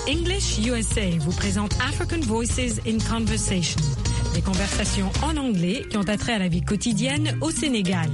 English USA vous présente African Voices in Conversation, des conversations en anglais qui ont attrait à la vie quotidienne au Sénégal.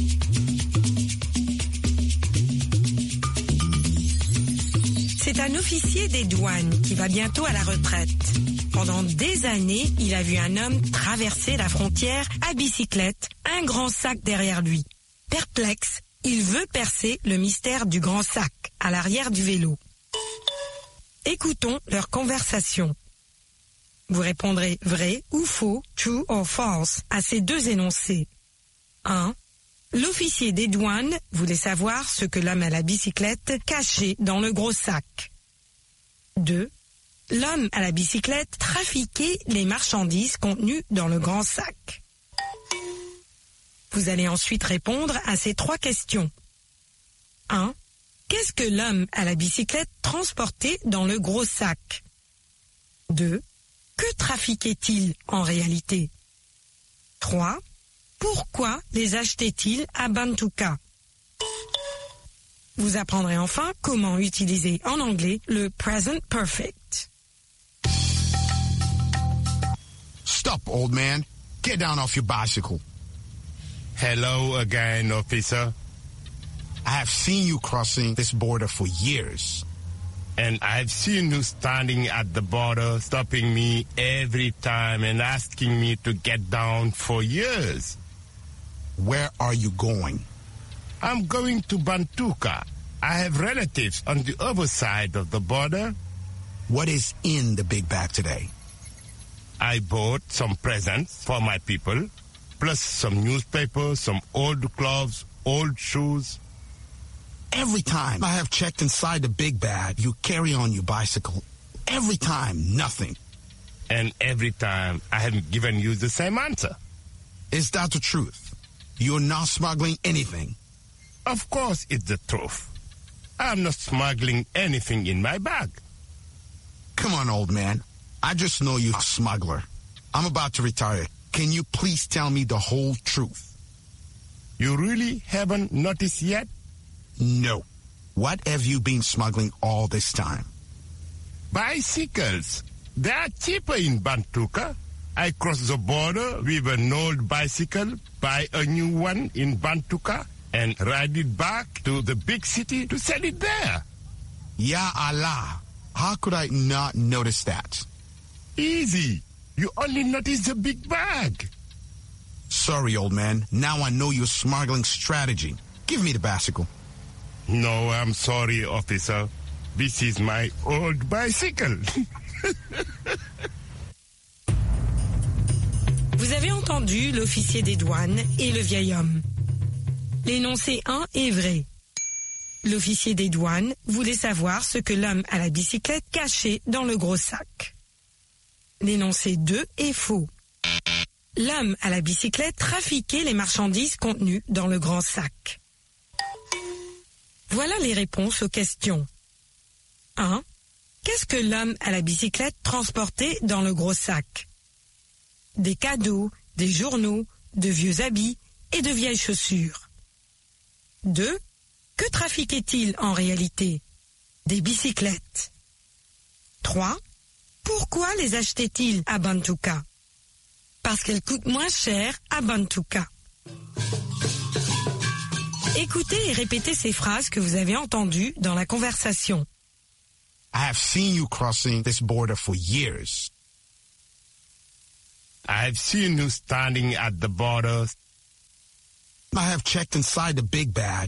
C'est un officier des douanes qui va bientôt à la retraite. Pendant des années, il a vu un homme traverser la frontière à bicyclette, un grand sac derrière lui. Perplexe, il veut percer le mystère du grand sac à l'arrière du vélo. Écoutons leur conversation. Vous répondrez vrai ou faux, true or false, à ces deux énoncés. 1. L'officier des douanes voulait savoir ce que l'homme à la bicyclette cachait dans le gros sac. 2. L'homme à la bicyclette trafiquait les marchandises contenues dans le grand sac. Vous allez ensuite répondre à ces trois questions. 1. Qu'est-ce que l'homme à la bicyclette transportait dans le gros sac? 2. Que trafiquait-il en réalité? 3. Pourquoi les achetait-il à Bantuka? Vous apprendrez enfin comment utiliser en anglais le present perfect. Stop, old man. Get down off your bicycle. Hello again, officer. I have seen you crossing this border for years. And I've seen you standing at the border, stopping me every time and asking me to get down for years. Where are you going? I'm going to Bantuka. I have relatives on the other side of the border. What is in the big bag today? I bought some presents for my people, plus some newspapers, some old clothes, old shoes. Every time I have checked inside the big bag, you carry on your bicycle. Every time, nothing. And every time I have given you the same answer. Is that the truth? You're not smuggling anything? Of course it's the truth. I'm not smuggling anything in my bag. Come on, old man. I just know you're a smuggler. I'm about to retire. Can you please tell me the whole truth? You really haven't noticed yet? No. What have you been smuggling all this time? Bicycles. They are cheaper in Bantuka. I cross the border with an old bicycle, buy a new one in Bantuka, and ride it back to the big city to sell it there. Ya Allah. How could I not notice that? Easy. You only notice the big bag. Sorry, old man. Now I know your smuggling strategy. Give me the bicycle. No, I'm sorry, officer. This is my old bicycle. Vous avez entendu l'officier des douanes et le vieil homme. L'énoncé 1 est vrai. L'officier des douanes voulait savoir ce que l'homme à la bicyclette cachait dans le gros sac. L'énoncé 2 est faux. L'homme à la bicyclette trafiquait les marchandises contenues dans le grand sac. Voilà les réponses aux questions. 1. Qu'est-ce que l'homme à la bicyclette transportait dans le gros sac? Des cadeaux, des journaux, de vieux habits et de vieilles chaussures. 2. Que trafiquait-il en réalité? Des bicyclettes. 3. Pourquoi les achetait-il à Bantuka? Parce qu'elles coûtent moins cher à Bantuka. Écoutez et répétez ces phrases que vous avez entendues dans la conversation. I have seen you crossing this border for years. I've seen you standing at the border. I have checked inside the big bag.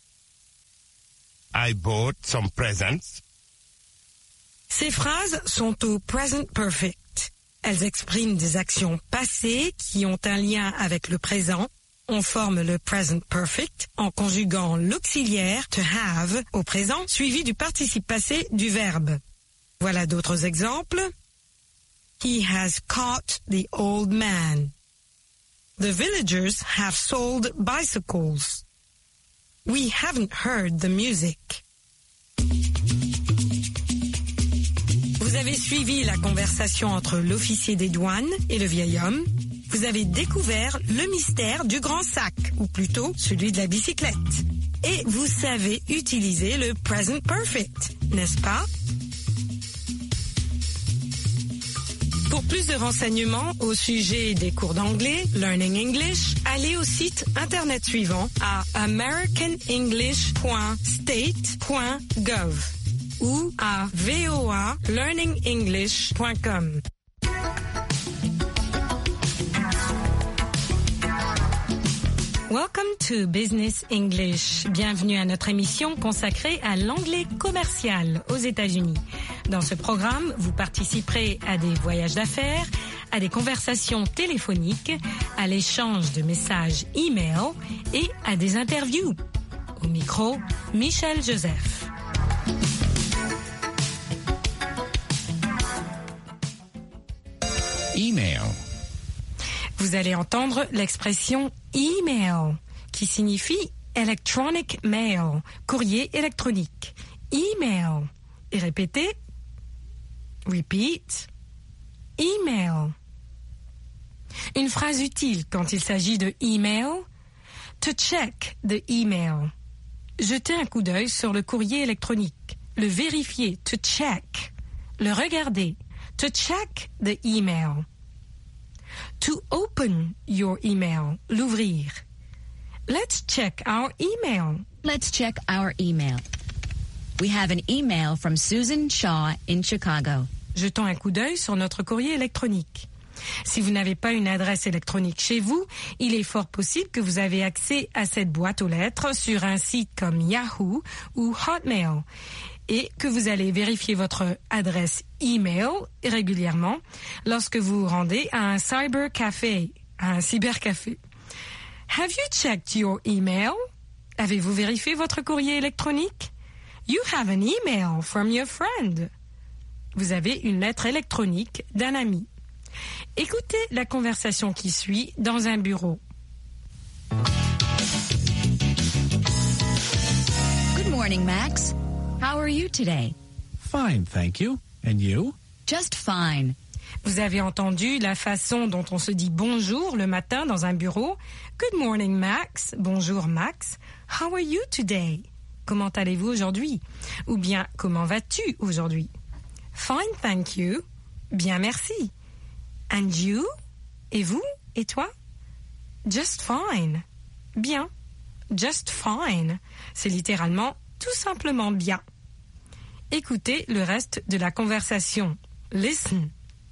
I bought some presents. Ces phrases sont au present perfect. Elles expriment des actions passées qui ont un lien avec le présent. On forme le present perfect en conjuguant l'auxiliaire to have au présent suivi du participe passé du verbe. Voilà d'autres exemples. He has caught the old man. The villagers have sold bicycles. We haven't heard the music. Vous avez suivi la conversation entre l'officier des douanes et le vieil homme. Vous avez découvert le mystère du grand sac, ou plutôt celui de la bicyclette. Et vous savez utiliser le present perfect, n'est-ce pas? Pour plus de renseignements au sujet des cours d'anglais, Learning English, allez au site internet suivant à americanenglish.state.gov ou à voalearningenglish.com. Welcome to Business English. Bienvenue à notre émission consacrée à l'anglais commercial aux États-Unis. Dans ce programme, vous participerez à des voyages d'affaires, à des conversations téléphoniques, à l'échange de messages e-mail et à des interviews. Au micro, Michel Joseph. Email. Vous allez entendre l'expression email, qui signifie electronic mail, courrier électronique. Email. Et répétez. Repeat. Email. Une phrase utile quand il s'agit de email. To check the email. Jeter un coup d'œil sur le courrier électronique. Le vérifier. To check. Le regarder. To check the email. To open your email, l'ouvrir. Let's check our email. Let's check our email. We have an email from Susan Shaw in Chicago. Jetons un coup d'œil sur notre courrier électronique. Si vous n'avez pas une adresse électronique chez vous, il est fort possible que vous avez accès à cette boîte aux lettres sur un site comme Yahoo ou Hotmail et que vous allez vérifier votre adresse email régulièrement lorsque vous vous rendez à un cybercafé, à un cybercafé. Have you checked your email? Avez-vous vérifié votre courrier électronique? You have an email from your friend. Vous avez une lettre électronique d'un ami. Écoutez la conversation qui suit dans un bureau. Good morning, Max. How are you today? Fine, thank you. And you? Just fine. Vous avez entendu la façon dont on se dit bonjour le matin dans un bureau. Good morning, Max. Bonjour, Max. How are you today? Comment allez-vous aujourd'hui? Ou bien, comment vas-tu aujourd'hui? Fine, thank you. Bien, merci. And you? Et vous? Et toi? Just fine. Bien. Just fine. C'est littéralement tout simplement bien. Écoutez le reste de la conversation. Listen.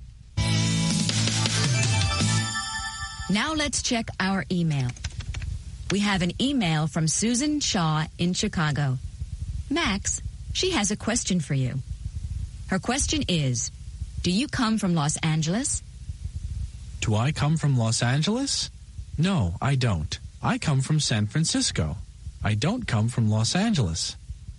Now let's check our email. We have an email from Susan Shaw in Chicago. Max, she has a question for you. Her question is, do you come from Los Angeles? Do I come from Los Angeles? No, I don't. I come from San Francisco. I don't come from Los Angeles.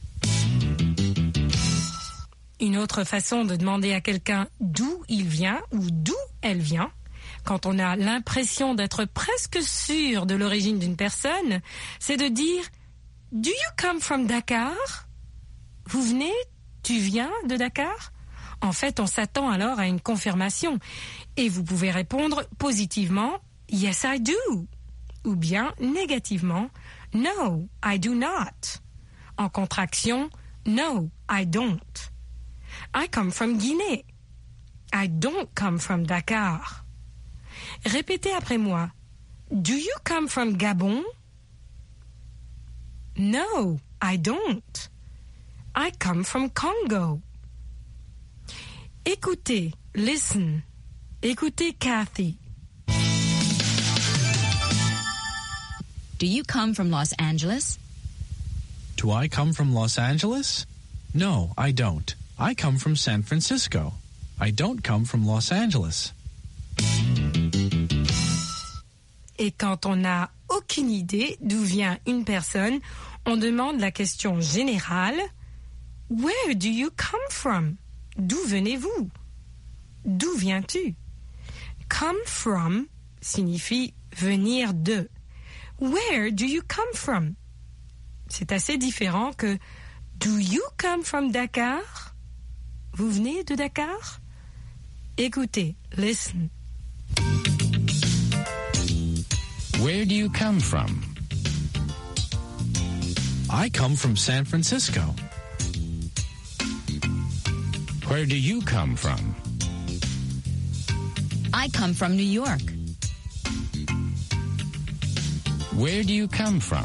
Une autre façon de demander à quelqu'un d'où il vient ou d'où elle vient, quand on a l'impression d'être presque sûr de l'origine d'une personne, c'est de dire « Do you come from Dakar ?» Vous venez, tu viens de Dakar? En fait, on s'attend alors à une confirmation et vous pouvez répondre positivement « Yes, I do » ou bien négativement « No, I do not ». En contraction « No, I don't ». I come from Guinée. I don't come from Dakar. Répétez après moi. Do you come from Gabon? No, I don't. I come from Congo. Écoutez, listen. Écoutez Kathy. Do you come from Los Angeles? Do I come from Los Angeles? No, I don't. I come from San Francisco. I don't come from Los Angeles. Et quand on n'a aucune idée d'où vient une personne, on demande la question générale « Where do you come from ?» D'où venez-vous? D'où viens-tu? Come from signifie venir de. Where do you come from? C'est assez différent que Do you come from Dakar? Vous venez de Dakar? Écoutez, listen. Where do you come from? I come from San Francisco. Where do you come from? I come from New York. Where do you come from?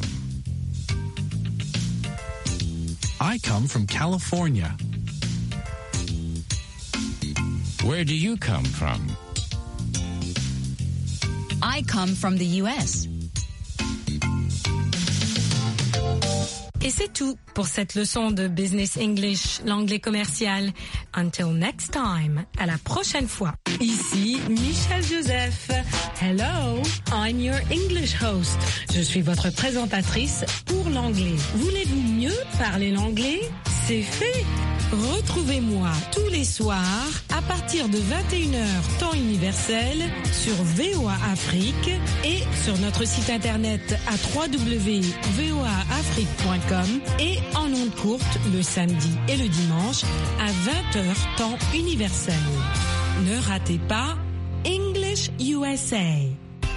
I come from California. Where do you come from? I come from the U.S. Et c'est tout pour cette leçon de Business English, l'anglais commercial. Until next time, à la prochaine fois. Ici Michel Joseph. Hello, I'm your English host. Je suis votre présentatrice pour l'anglais. Voulez-vous mieux parler l'anglais? C'est fait. Retrouvez-moi tous les soirs à partir de 21h temps universel sur VOA Afrique et sur notre site internet à www.voaafrique.com et en ondes courtes le samedi et le dimanche à 20h temps universel. Ne ratez pas English USA.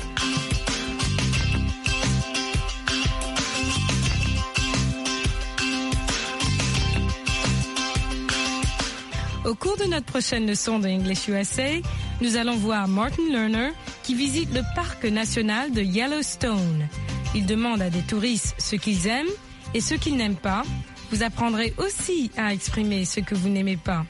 Au cours de notre prochaine leçon de English USA, nous allons voir Martin Lerner qui visite le parc national de Yellowstone. Il demande à des touristes ce qu'ils aiment et ce qu'ils n'aiment pas. Vous apprendrez aussi à exprimer ce que vous n'aimez pas.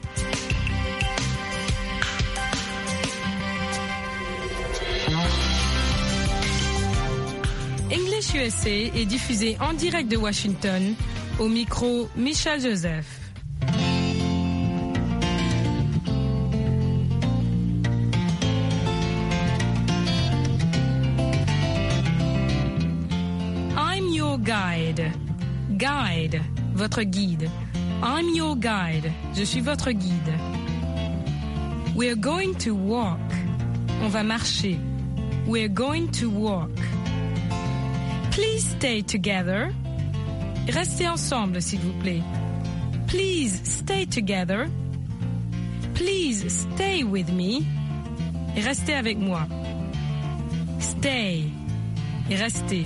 English USA est diffusé en direct de Washington, au micro Michel Joseph. Guide, votre guide. I'm your guide. Je suis votre guide. We're going to walk. On va marcher. We're going to walk. Please stay together. Restez ensemble, s'il vous plaît. Please stay together. Please stay with me. Restez avec moi. Stay. Restez.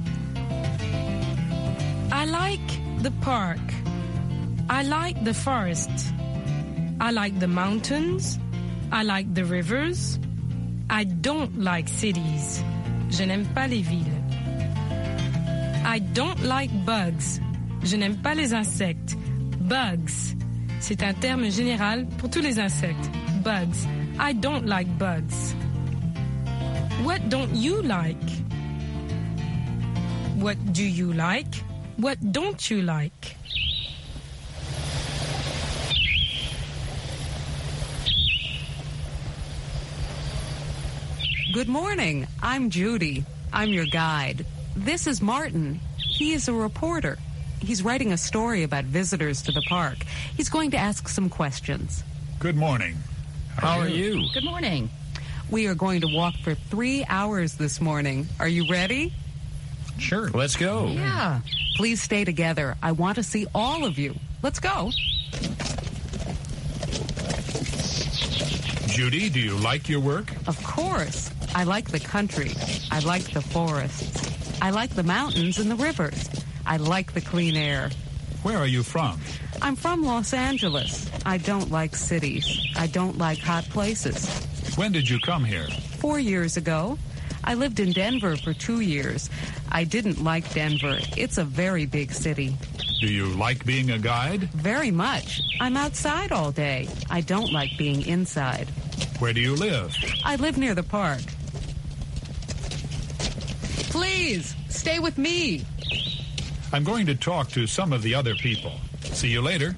I like the park. I like the forest. I like the mountains. I like the rivers. I don't like cities. Je n'aime pas les villes. I don't like bugs. Je n'aime pas les insectes. Bugs. C'est un terme général pour tous les insectes. Bugs. I don't like bugs. What don't you like? What do you like? What don't you like? Good morning. I'm Judy. I'm your guide. This is Martin. He is a reporter. He's writing a story about visitors to the park. He's going to ask some questions. Good morning. How are you? Good morning. We are going to walk for 3 hours this morning. Are you ready? Sure. Let's go. Yeah. Please stay together. I want to see all of you. Let's go. Judy, do you like your work? Of course. I like the country. I like the forests. I like the mountains and the rivers. I like the clean air. Where are you from? I'm from Los Angeles. I don't like cities. I don't like hot places. When did you come here? 4 years ago. I lived in Denver for 2 years. I didn't like Denver. It's a very big city. Do you like being a guide? Very much. I'm outside all day. I don't like being inside. Where do you live? I live near the park. Please, stay with me. I'm going to talk to some of the other people. See you later.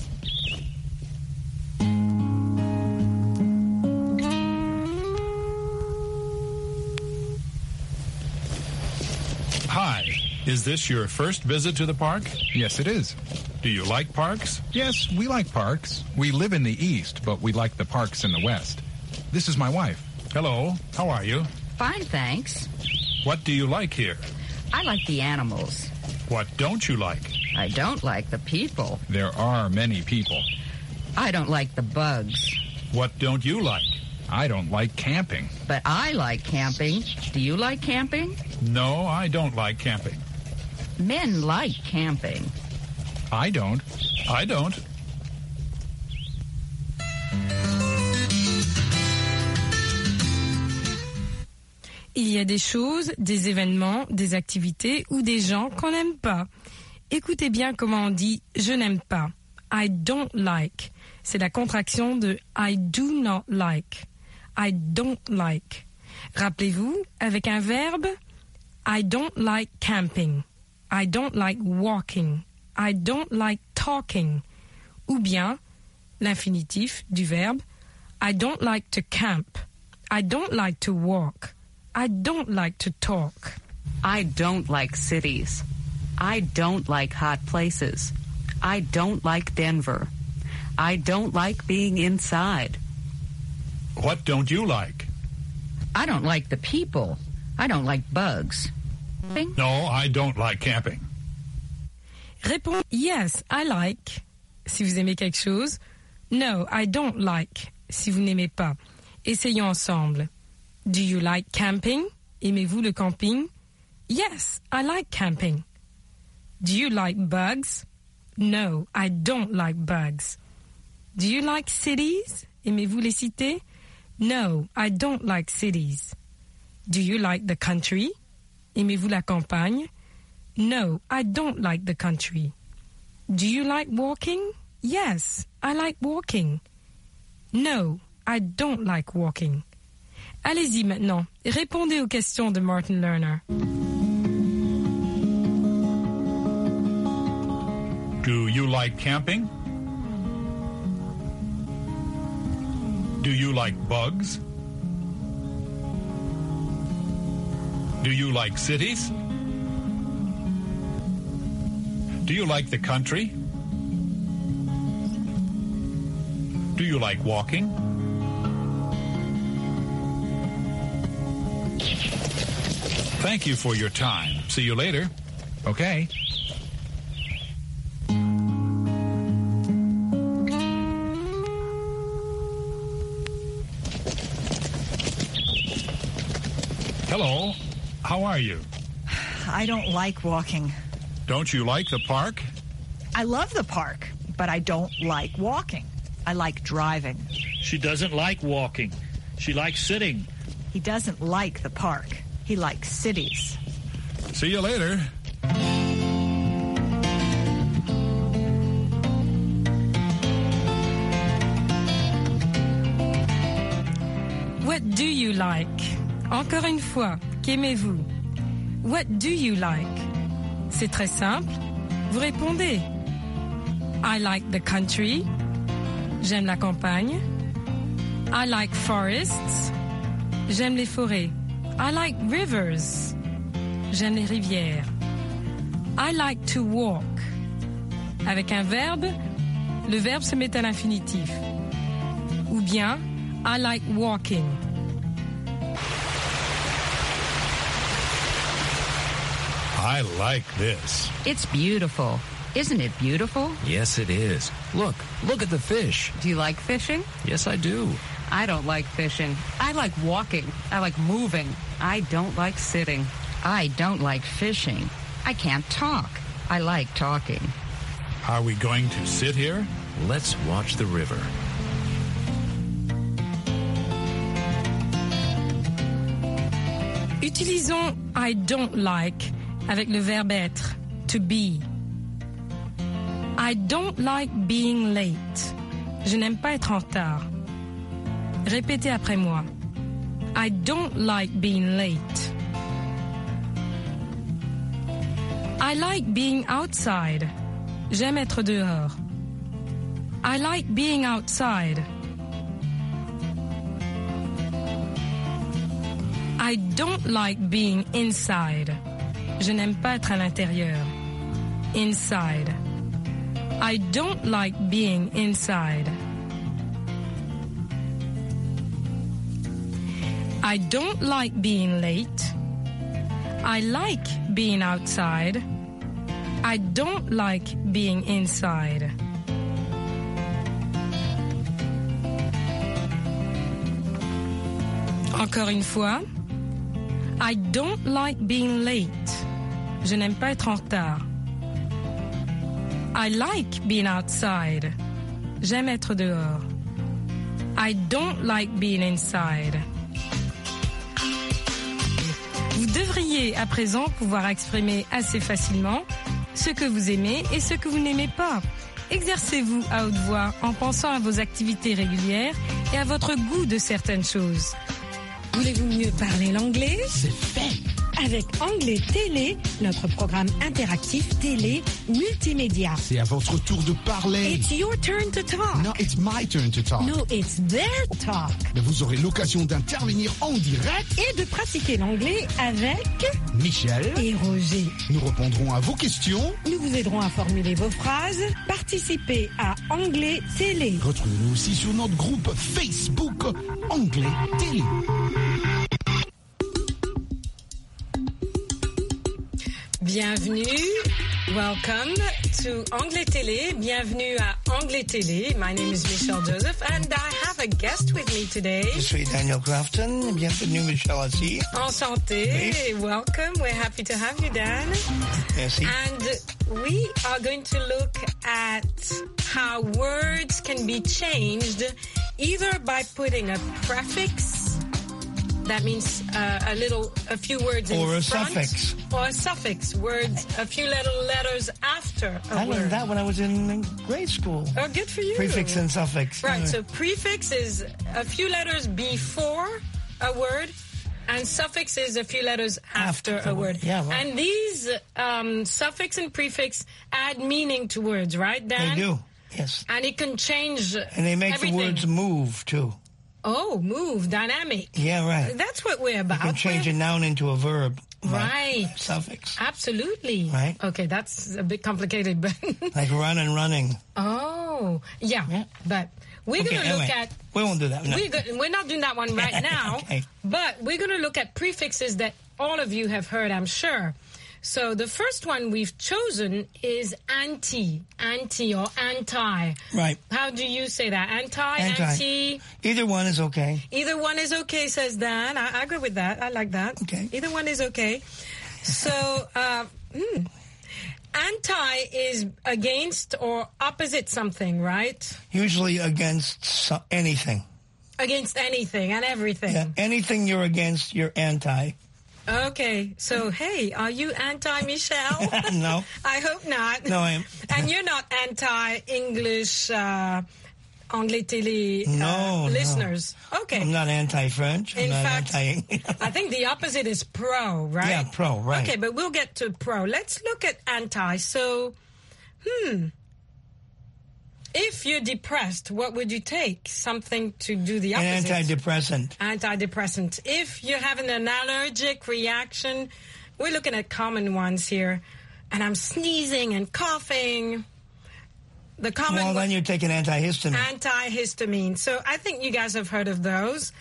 Hi. Is this your first visit to the park? Yes, it is. Do you like parks? Yes, we like parks. We live in the east, but we like the parks in the west. This is my wife. Hello. How are you? Fine, thanks. What do you like here? I like the animals. What don't you like? I don't like the people. There are many people. I don't like the bugs. What don't you like? I don't like camping. But I like camping. Do you like camping? No, I don't like camping. Men like camping. I don't. I don't. y a des choses, des événements, des activités ou des gens qu'on n'aime pas. Écoutez bien comment on dit « je n'aime pas ». I don't like. C'est la contraction de I do not like. I don't like. Rappelez-vous, avec un verbe, I don't like camping. I don't like walking. I don't like talking. Ou bien, l'infinitif du verbe, I don't like to camp. I don't like to walk. I don't like to talk. I don't like cities. I don't like hot places. I don't like Denver. I don't like being inside. What don't you like? I don't like the people. I don't like bugs. No, I don't like camping. Réponds yes, I like, si vous aimez quelque chose. No, I don't like, si vous n'aimez pas. Essayons ensemble. Do you like camping? Aimez-vous le camping? Yes, I like camping. Do you like bugs? No, I don't like bugs. Do you like cities? Aimez-vous les cités? No, I don't like cities. Do you like the country? Aimez-vous la campagne? No, I don't like the country. Do you like walking? Yes, I like walking. No, I don't like walking. Allez-y maintenant, répondez aux questions de Martin Lerner. Do you like camping? Do you like bugs? Do you like cities? Do you like the country? Do you like walking? Thank you for your time. See you later. Okay. Hello. How are you? I don't like walking. Don't you like the park? I love the park, but I don't like walking. I like driving. She doesn't like walking. She likes sitting. He doesn't like the park. He likes cities. See you later. What do you like? Encore une fois, qu'aimez-vous? What do you like? C'est très simple. Vous répondez. I like the country. J'aime la campagne. I like forests. J'aime les forêts. I like rivers. J'aime les rivières. I like to walk. Avec un verbe, le verbe se met à l'infinitif. Ou bien, I like walking. I like this. It's beautiful. Isn't it beautiful? Yes, it is. Look at the fish. Do you like fishing? Yes, I do. I don't like fishing. I like walking. I like moving. I don't like sitting. I don't like fishing. I can't talk. I like talking. Are we going to sit here? Let's watch the river. Utilisons I don't like avec le verbe être, to be. I don't like being late. Je n'aime pas être en retard. Répétez après moi. I don't like being late. I like being outside. J'aime être dehors. I like being outside. I don't like being inside. Je n'aime pas être à l'intérieur. Inside. I don't like being inside. I don't like being late. I like being outside. I don't like being inside. Encore une fois. I don't like being late. Je n'aime pas être en retard. I like being outside. J'aime être dehors. I don't like being inside. devriez à présent pouvoir exprimer assez facilement ce que vous aimez et ce que vous n'aimez pas. Exercez-vous à haute voix en pensant à vos activités régulières et à votre goût de certaines choses. Voulez-vous mieux parler l'anglais? C'est fait. Avec Anglais Télé, notre programme interactif télé multimédia. C'est à votre tour de parler. It's your turn to talk. No, it's my turn to talk. No, it's their talk. Mais vous aurez l'occasion d'intervenir en direct Et de pratiquer l'anglais avec Michel et Roger. Nous répondrons à vos questions. Nous vous aiderons à formuler vos phrases. Participez à Anglais Télé. Retrouvez-nous aussi sur notre groupe Facebook Anglais Télé. Bienvenue, welcome to Anglais Télé. Bienvenue à Anglais Télé. My name is Michelle Joseph and I have a guest with me today. Je suis Daniel Crafton. Bienvenue, Michelle aussi. Enchanté. Oui. Welcome. We're happy to have you, Dan. Merci. And we are going to look at how words can be changed either by putting a prefix. That means a few words in front. Or a suffix. Or a suffix, words, a few little letters after a I word. learned that when I was in grade school. Oh, good for you. Prefix and suffix. Right, so prefix is a few letters before a word, and suffix is a few letters after a word. Yeah, right. And these suffix and prefix add meaning to words, right, Dan? They do, yes. And it can change And they make everything. the words move, too. Oh, move, dynamic. Yeah, right. That's what we're about. You can change a noun into a verb. Right. Suffix. Absolutely. Right. Okay, that's a bit complicated, but... Like run and running. Oh, yeah. But we're going to look at... We won't do that. No. We're not doing that one right now, Okay. but we're going to look at prefixes that all of you have heard, I'm sure. So the first one we've chosen is anti or anti. Right. How do you say that? Anti? Either one is okay. Either one is okay, says Dan. I agree with that. I like that. Okay. Either one is okay. So, anti is against or opposite something, right? Usually against anything. Against anything and everything. Yeah, anything you're against, you're anti. Okay, so hey, are you anti-Michelle? No. I hope not. No, I am. And you're not anti-English Anglais Télé listeners? No. Okay. I'm not anti-French. In fact, anti- I think the opposite is pro, right? Yeah, pro, right. Okay, but we'll get to pro. Let's look at anti. So, if you're depressed, what would you take? Something to do the opposite. An antidepressant. Antidepressant. If you're having an allergic reaction, we're looking at common ones here. And I'm sneezing and coughing. The common Well, then you take an antihistamine. Antihistamine. So I think you guys have heard of those.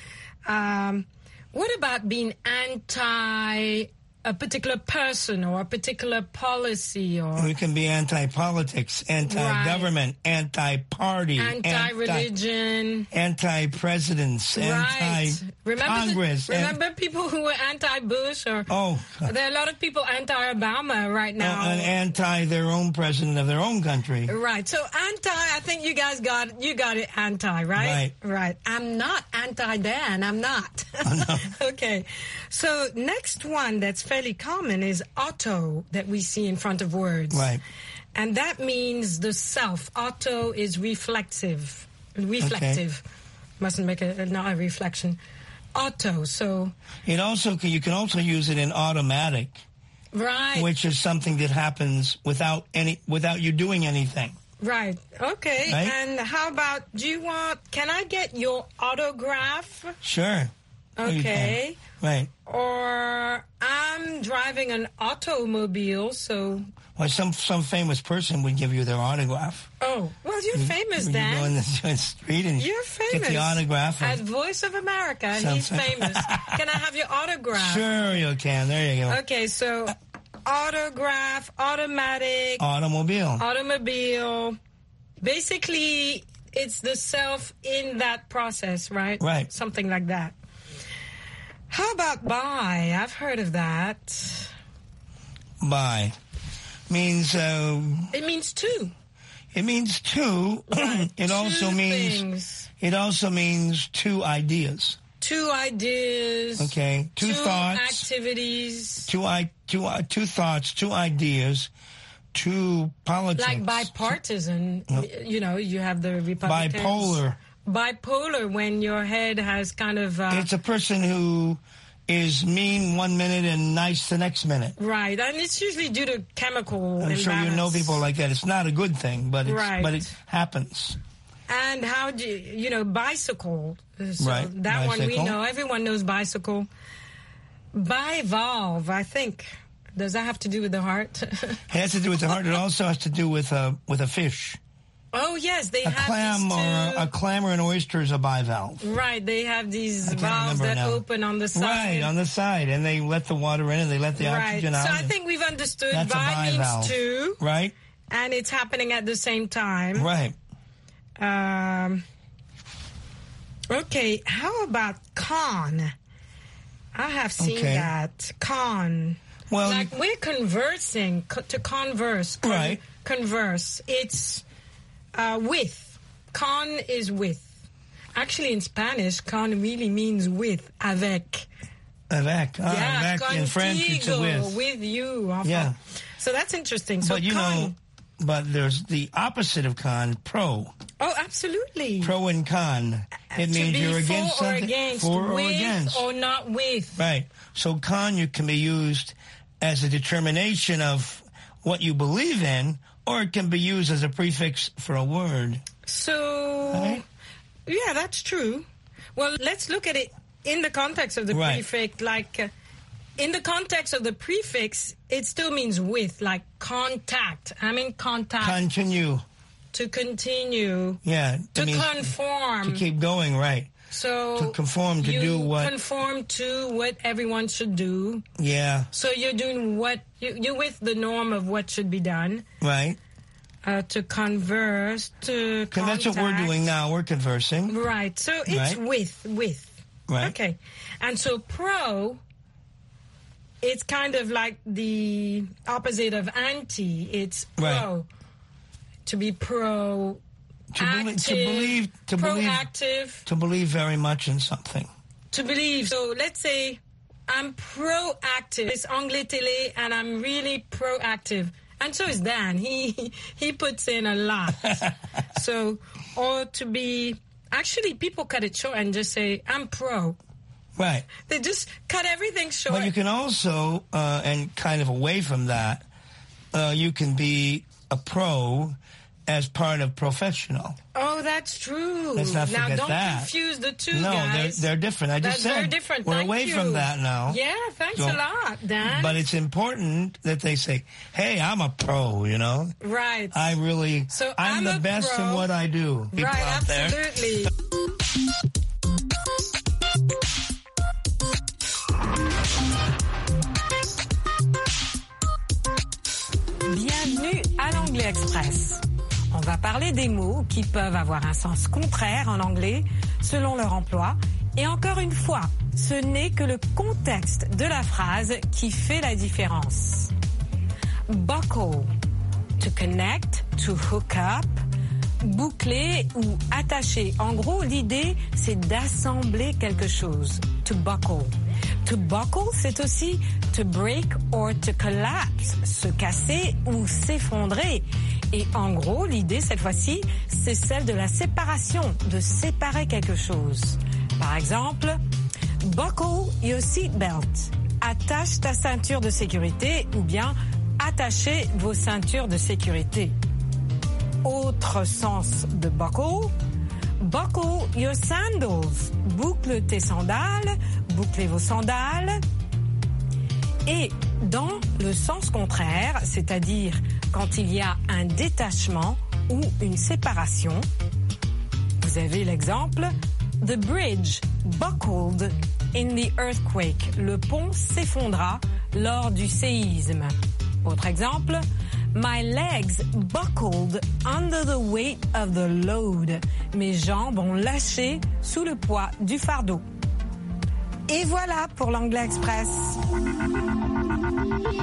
What about being anti a particular person or a particular policy? Or We can be anti-politics, anti-government, anti-party, anti-religion, anti-presidents, anti-Congress. Remember people who were anti-Bush? Or there are a lot of people anti-Obama right now. And anti their own president of their own country. Right. So anti, I think you guys got it anti, right? Right. I'm not anti-Dan. I'm not. Oh, no. Okay. So next one that's fairly common is auto that we see in front of words. Right. And that means the self. Auto is reflective. Reflective. Okay. Mustn't make not a reflection. Auto. So you can also use it in automatic. Right. Which is something that happens without you doing anything. Right. Okay. Right? And how about, can I get your autograph? Sure. Okay. Right. Or I'm driving an automobile, so... Well, some famous person would give you their autograph. Oh, well, you're famous, Dan. You go in the street and you're famous. Get the autograph. At Voice of America, and he's famous. Can I have your autograph? Sure you can. There you go. Okay, so autograph, automatic... Automobile. Basically, it's the self in that process, right? Right. Something like that. How about buy? I've heard of that. Buy means it means two. It means two. It also means two ideas. 2 ideas. Okay, 2 thoughts. Activities. 2 thoughts, 2 ideas, 2 politics. Like bipartisan, you have the Republicans. Bipolar, when your head has kind of... it's a person who is mean 1 minute and nice the next minute. Right, and it's usually due to chemical I'm imbalance. sure you know people like that. It's not a good thing, but it happens. And how do you bicycle? So right. That bicycle. One we know. Everyone knows bicycle. Bivalve, I think. Does that have to do with the heart? It has to do with the heart. It also has to do with a fish. Oh yes, they have a clam or an oyster is a bivalve. Right, they have these valves that open on the side. Right, on the side, and they let the water in and they let the oxygen out. So I think we've understood that's bi means 2. Right. And it's happening at the same time. Right. Okay, how about con? I have seen that. Con. Well, like we're conversing, to converse. Right. Converse. It's with. Con is with. Actually, in Spanish, con really means with, avec. Avec. Yeah, avec. In French, it's a with. With you. Yeah. So that's interesting. So But but there's the opposite of con, pro. Oh, absolutely. Pro and con. It means you're against something. For or against. Or not with. Right. So con can be used as a determination of what you believe in, or it can be used as a prefix for a word. So, yeah, that's true. Well, let's look at it in the context of the prefix. Like, in the context of the prefix, it still means with, like contact. I'm in contact. Continue. To continue. Yeah. To conform. To keep going, right. So to conform, to do what? Conform to what everyone should do. Yeah. So you're doing what, you're with the norm of what should be done. Right. To converse, to contact. That's what we're doing now. We're conversing. Right. So it's with. Right. Okay. And so pro, it's kind of like the opposite of anti. It's pro. Right. To be pro. Proactive. To believe very much in something. To believe. So let's say I'm proactive. It's Anglais Télé, and I'm really proactive. And so is Dan. He puts in a lot. So, or to be, actually people cut it short and just say, I'm pro. Right. They just cut everything short. But you can also, and kind of away from that, you can be a pro as part of professional. Oh, that's true. Let's not forget don't that. Confuse the two, no, guys. they're different. I just said very different. We're Thank away you. from that now. Yeah, thanks a lot, Dan. But it's important that they say, hey, I'm a pro, Right. I'm the best in what I do. People out absolutely. Bienvenue à l'Anglais Express. On va parler des mots qui peuvent avoir un sens contraire en anglais selon leur emploi. Et encore une fois, ce n'est que le contexte de la phrase qui fait la différence. Buckle, to connect, to hook up, boucler ou attacher. En gros, l'idée, c'est d'assembler quelque chose. To buckle. To buckle, c'est aussi to break or to collapse, se casser ou s'effondrer. Et en gros, l'idée, cette fois-ci, c'est celle de la séparation, de séparer quelque chose. Par exemple, buckle your seatbelt. Attache ta ceinture de sécurité ou bien attachez vos ceintures de sécurité. Autre sens de buckle, buckle your sandals. Boucle tes sandales, bouclez vos sandales. Et dans le sens contraire, c'est-à-dire quand il y a un détachement ou une séparation, vous avez l'exemple The bridge buckled in the earthquake. Le pont s'effondra lors du séisme. Autre exemple, My legs buckled under the weight of the load. Mes jambes ont lâché sous le poids du fardeau. Et voilà pour l'Anglais Express.